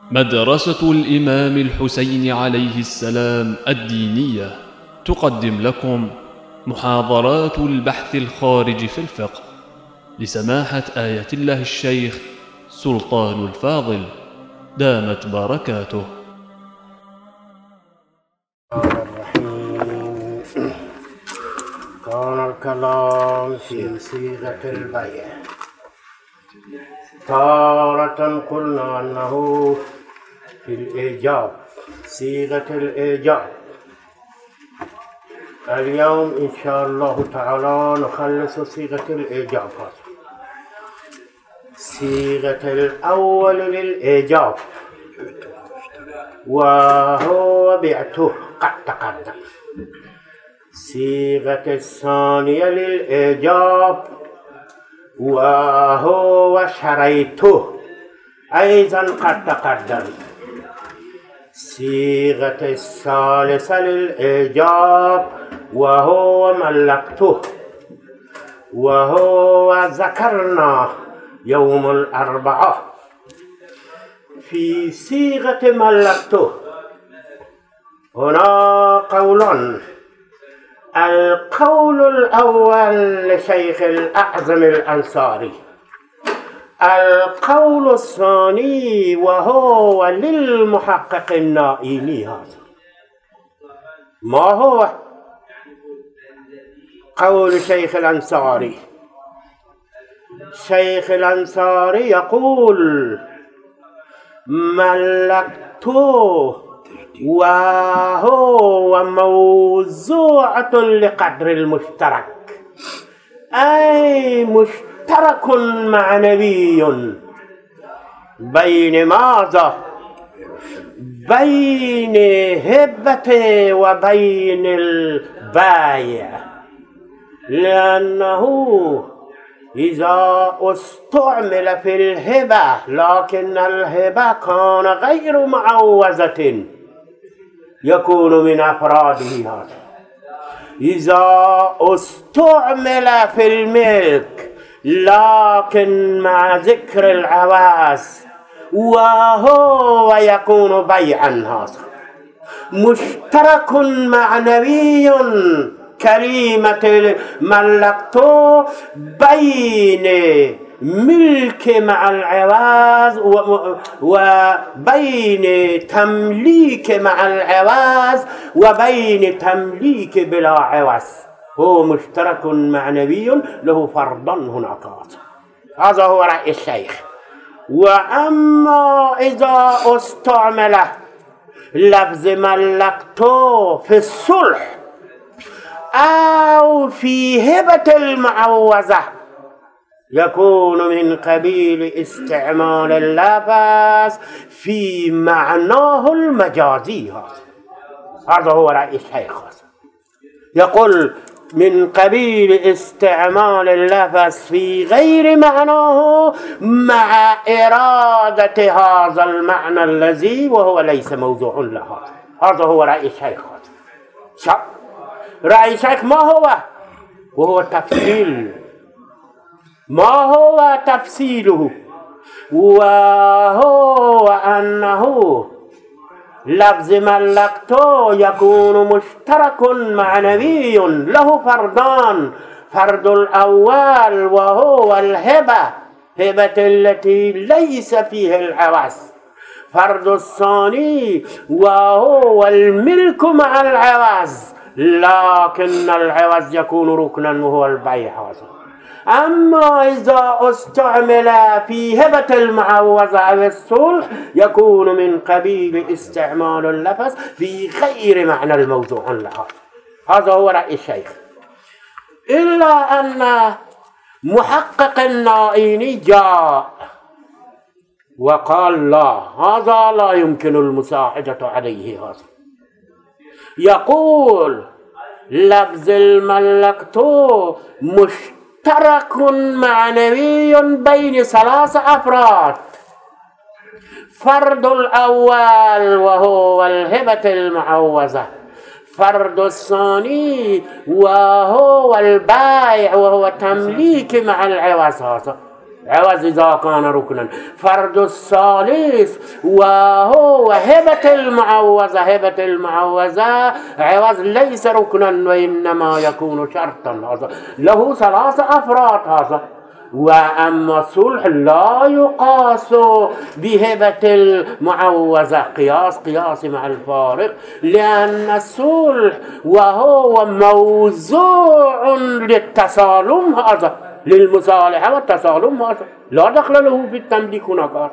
مدرسة الإمام الحسين عليه السلام الدينية تقدم لكم محاضرات البحث الخارج في الفقه لسماحة آية الله الشيخ سلطان الفاضل دامت بركاته. كان الكلام في صيغة البيع. تارة قلنا أنه في الإيجاب، صيغة الإيجاب. اليوم إن شاء الله تعالى نخلص صيغة الإيجاب. صيغة الأول للإيجاب وهو بعته قد تقدم. صيغة الثانية للإيجاب وهو شريته أيضا قد تقدم. صيغة الثالثة للإيجاب وهو ملكته، وهو ذكرنا يوم الأربعاء. في صيغة ملكته هنا قولان. القول الأول لشيخ الأعظم الأنصاري، القول الثاني وهو للمحقق النائيني. هذا ما هو قول شيخ الأنصاري؟ شيخ الأنصاري يقول ملكته وهو موضوعة لقدر المشترك، أي مشترك معنوي بين ماذا؟ بين هبته وبين البايع، لأنه إذا استعمل في الهبة لكن الهبة كان غير معوزة يكون من أفراده هذا. إذا استعمل في الملك لكن مع ذكر العواز وهو يكون بيعا. هذا مشترك معنوي كلمة ملكته بين ملك مع العواز وبين تمليك مع العواز وبين تمليك بلا عواز. هو مشترك معنوي له فرضا هناك. هذا هو رأي الشيخ. وأما إذا استعمل لفظ ملكته في الصلح أو في هبة المعوزة يكون من قبيل استعمال اللفظ في معناه المجازي. هذا هو رأي الشيخ. يقول من قبيل استعمال اللفظ في غير معناه مع إرادة هذا المعنى الذي وهو ليس موضوع له. هذا هو رأي الشيخ. رأي الشيخ ما هو؟ وهو تفصيل. ما هو تفصيله؟ وهو أنه لفظ ملكته يكون مشترك معنوي له فردان. فرد الأول وهو الهبة، هبة التي ليس فيها العوز. فرد الثاني وهو الملك مع العوز لكن العوز يكون ركنا وهو البيع. أما إذا استعمل في هبة المعوزة أو الصلح يكون من قبيل استعمال اللفظ في غير معنى الموضوع له. هذا هو رأي الشيخ. إلا أن محقق النائيني جاء وقال لا، هذا لا يمكن المساعدة عليه. هذا يقول لفظ الملكته مشترك معنوي بين ثلاث أفراد. فرد الأول وهو الهبة المعوزة، فرد الثاني وهو البائع وهو تمليك مع العوز. عوض إذا كان ركنا. فرد الثالث وهو هبة المعوزة. هبة المعوزة عوض ليس ركنا وإنما يكون شرطا، هذا له 3 أفراد هذا. وأما الصلح لا يقاس بهبة المعوزة قياس مع الفارق، لأن الصلح وهو موضوع للتسالم، هذا للمصالحة والتسالم، هذا لا دخل له في التمليك. هناك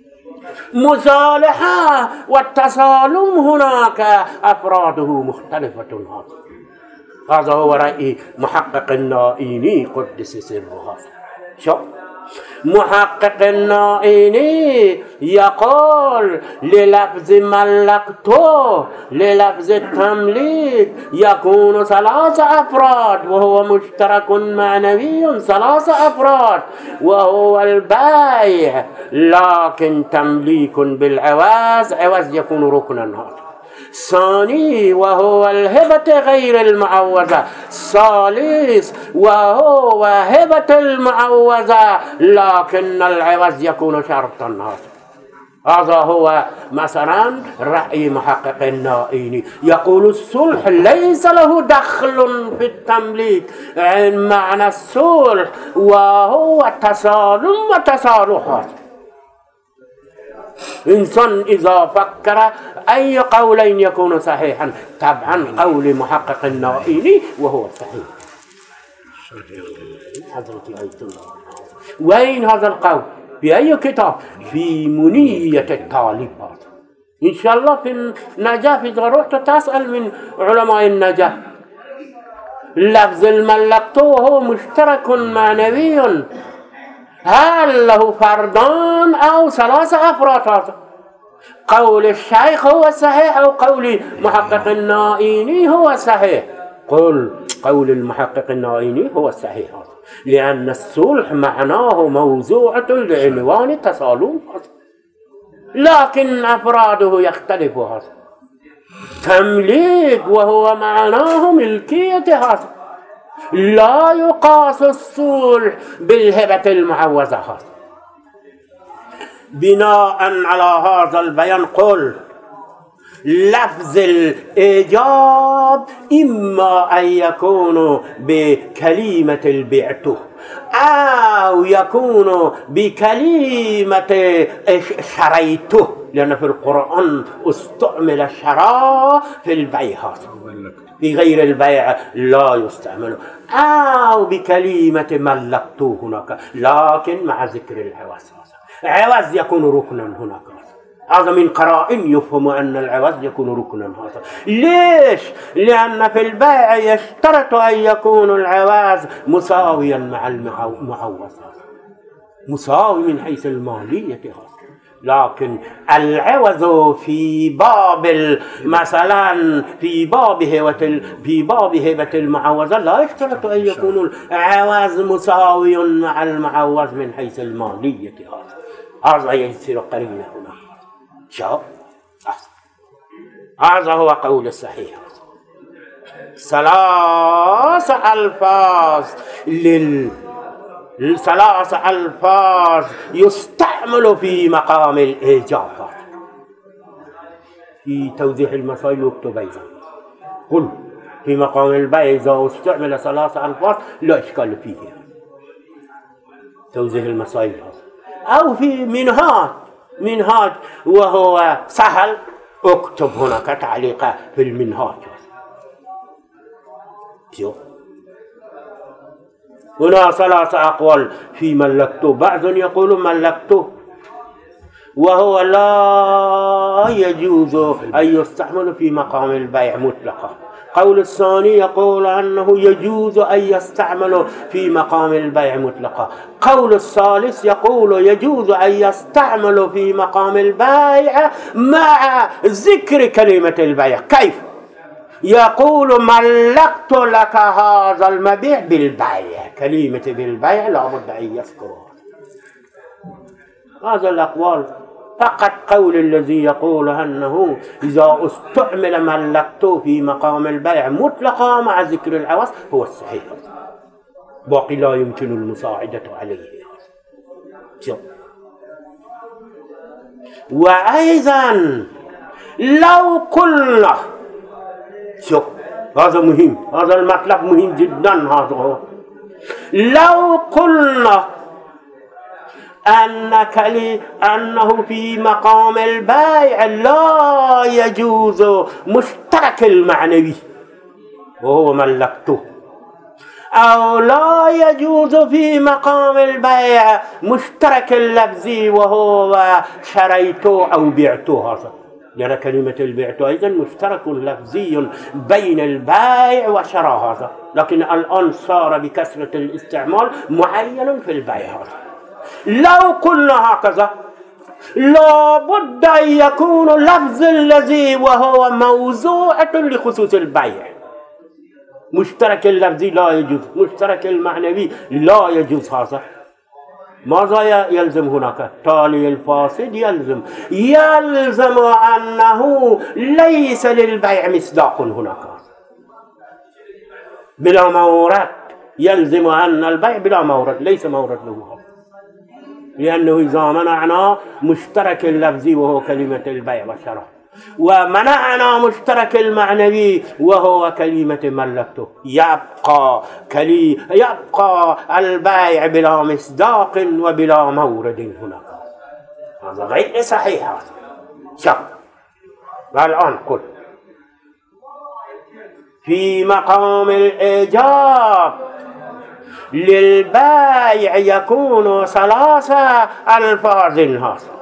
مصالحة والتسالم هناك أفراده مختلفة. هذا هو رأي محقق النائيني قدس سره. شوف محقق النائيني يقول للفظ ملكته، للفظ التمليك يكون 3 أفراد، وهو مشترك معنوي 3 أفراد، وهو البيع. لكن تمليك بالعوز، عوز يكون ركنا. هذا ثاني وهو الهبة غير المعوزة. ثالث وهو هبة المعوزة لكن العوز يكون شرطا. هذا هو مثلا رأي محقق النائيني. يقول الصلح ليس له دخل في التمليك، معنى الصلح وهو تسالم وتصالحات. إنسان إذا فكر أي قولين يكون صحيحا، طبعا قول محقق النائيني وهو صحيح. حضرة آية الله. وين هذا القول؟ في أي كتاب؟ في منية الطالبات. إن شاء الله في النجاة إذا رحت تسأل من علماء النجاة. لفظ الملكته وهو مشترك معنوي، هل له فردان أو 3 أفراد؟ هذا قول الشيخ هو صحيح أو قول محقق النائيني هو صحيح؟ قول المحقق النائيني هو الصحيح، لأن الصلح معناه موضوعة لعنوان التسالم، لكن أفراده يختلف. هذا تمليك وهو معناه ملكية، هذا لا يقاس الصلح بالهبة المعوزة. هذا بناء على هذا البيان قل لفظ الإيجاب إما أن يكون بكلمة البعته أو يكون بكلمة شريته، لأن في القرآن استعمل الشراء في البيع، في غير البيع لا يستعمل، أو بكلمة ملكته هناك، لكن مع ذكر العوز. عوز يكون ركنا هناك. هذا من قرائن يفهم أن العوز يكون ركنا. هذا ليش؟ لأن في البيع يشترط أن يكون العوز مساويا مع المعوز، مساوي من حيث المالية. لكن العوز في باب مثلا في باب هبة المعوزة لا يشترط أن يكون العوز مساوي مع المعوز من حيث المالية. هذا يصير قرينة هنا. شوف هذا هو قول الصحيح. 3 ألفاظ 3 ألفاظ يستعمل في مقام الإيجاب. في توضيح المسائل يكتب أيضا قل في مقام البيع إذا استعمل 3 ألفاظ لا إشكال فيه. توضيح المسائل أو في منهاج وهو سهل، اكتب هناك تعليق في المنهاج. هنا 3 أقوال في ملكته. بعض يقول ملكته وهو لا يجوز أن يستعمل في مقام البيع مطلقا. قول الثاني يقول أنه يجوز أن يستعمل في مقام البيع مطلقا. قول الثالث يقول يجوز أن يستعمل في مقام البيع مع ذكر كلمة البيع. كيف؟ يقول ملكت لك هذا المبيع بالبيع، كلمة بالبيع لا بد أن يذكرها. هذا الأقوال فقط قول الذي يقول أنه إذا استعمل ملكته في مقام البيع مطلقا مع ذكر العوز هو الصحيح، باقي لا يمكن المساعدة عليه. شوف. وأيضا لو قلنا، شوف هذا مهم، هذا المطلب مهم جدا، هذا هو. لو قلنا أنه في مقام البيع لا يجوز مشترك المعنوي وهو ملكته، أو لا يجوز في مقام البيع مشترك اللفظي وهو شريته أو بعته، هذا لأن كلمة البيع أيضا مشترك لفظي بين البيع وشراء، هذا لكن الآن صار بكثرة الاستعمال معين في البيع. هذا لو قلنا هكذا لا بد أن يكون اللفظ الذي وهو موضوعة لخصوص البيع مشترك اللفظي لا يجوز، مشترك المعنوي لا يجوز. هذا ماذا يلزم هناك؟ تالي الفاسد يلزم أنه ليس للبيع مصداق هناك بلا مورد، يلزم أن البيع بلا مورد ليس مورد له، لأنه إذا منعنا مشترك اللفظي وهو كلمة البيع والشراء ومنعنا مشترك المعنوي وهو كلمة ملكته، يبقى البيع بلا مصداق وبلا مورد هناك. هذا غير صحيح. شوف الآن قل في مقام الإيجاب للبيع يكون 3 ألفاظ، هذا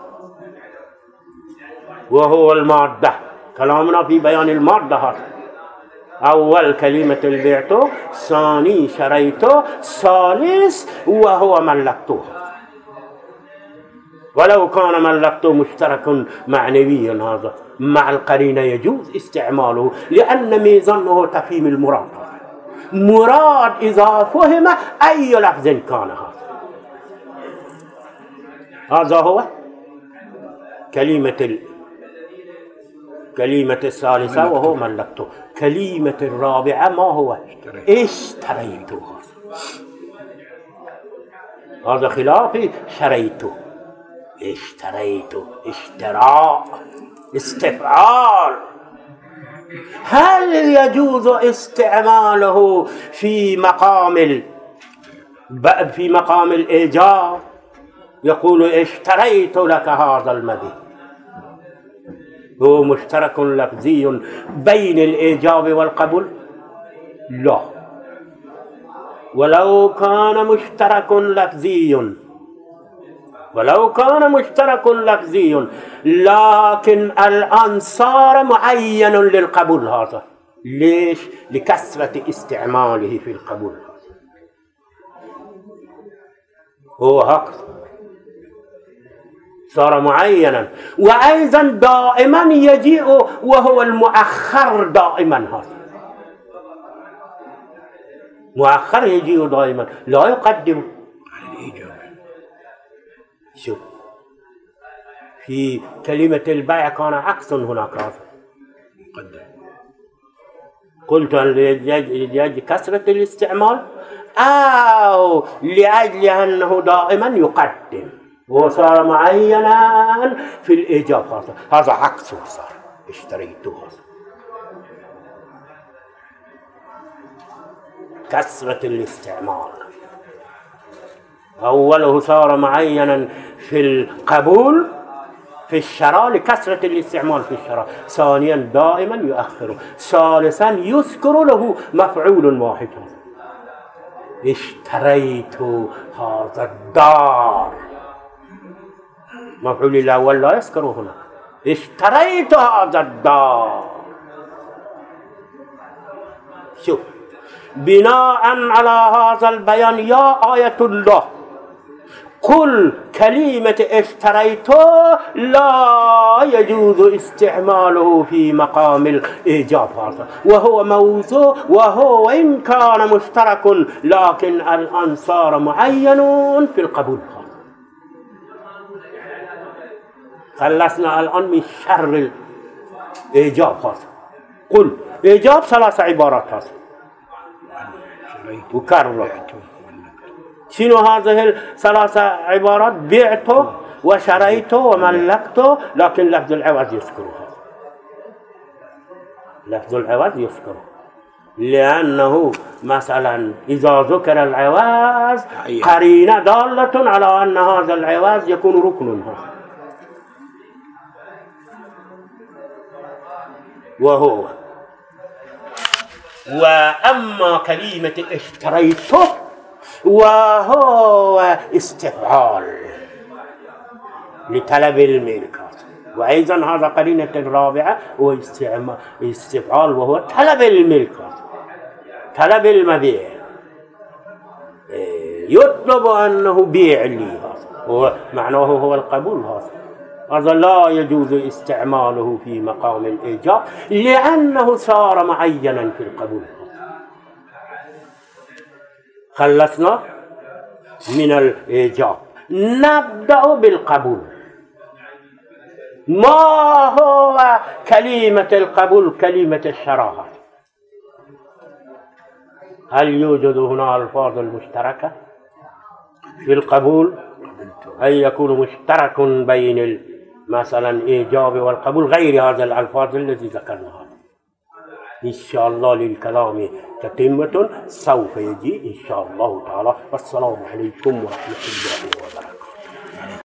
وهو المادة. كلامنا في بيان المادة. هذا أول كلمة البيع، ثاني شريته، ثالث وهو ملكته. ولو كان ملكته مشترك معنوي هذا مع القرينة يجوز استعماله، لأن ميزانه تفهيم المراد. مراد إذا فهم أي لفظ كان، هذا هو كلمة الثالثة وهو ملكته. كلمة الرابعة ما هو؟ اشتريته. هذا خلاف شريته. اشتريته اشتراء استفعال. هل يجوز استعماله في مقام الإيجاب؟ يقول اشتريت لك هذا المبيت، هو مشترك لفظي بين الإيجاب والقبول؟ لا. ولو كان مشترك لفظي لكن الآن صار معين للقبول. هذا ليش؟ لكثرة استعماله في القبول. هو هكذا صار معينا. وأيضا دائما يجيء وهو المؤخر دائما. هذا مؤخر يجيء دائما لا يقدم على الإيجاب. شوف في كلمة البيع كان عكس هناك، هذا مقدم. قلت لأجل كثرة الاستعمال أو لأجل أنه دائما يقدم وصار معينا في الإيجاب. هذا عكسه صار اشتريته. كثرة الاستعمال أوله صار معينا في القبول في الشراء لكثرة الاستعمال في الشراء، ثانيا دائما يؤخره، ثالثا يذكر له مفعول واحد. اشتريت هذا الدار، مفعول الأول لا يذكره هنا. اشتريت هذا الدار. شوف بناء على هذا البيان يا آية الله قل كلمة اشتريت لا يجوز استعماله في مقام الإيجاب. هذا وهو موضوع، وهو إن كان مشترك لكن الآن صار معين في القبول. خلصنا الآن من شر الإيجاب. هذا قل إيجاب 3 عبارات. هذا وكرر. شنو هذه الثلاثة عبارات؟ بعت وشريت وملكت، لكن لفظ العوض يذكرها. لفظ العوض يذكره لأنه مثلا إذا ذكر العوض قرينة دالة على أن هذا العوض يكون ركنها، وهو وأما كلمة اشتريته وهو استفعال لطلب الملكات، وأيضا هذا قرينة رابعة هو استفعال وهو طلب الملكات، طلب المبيع، يطلب أنه بيع لي، هذا معناه هو القبول. هذا لا يجوز استعماله في مقام الإيجاب لأنه صار معينا في القبول. خلصنا من الإيجاب، نبدأ بالقبول. ما هو كلمة القبول؟ كلمة الشراهة. هل يوجد هنا ألفاظ مشتركة في القبول؟ أن يكون مشترك بين مثلا الإيجاب والقبول غير هذا الألفاظ التي ذكرناها؟ إن شاء الله للكلام تتمة سوف يجي إن شاء الله تعالى. والسلام عليكم ورحمة الله وبركاته.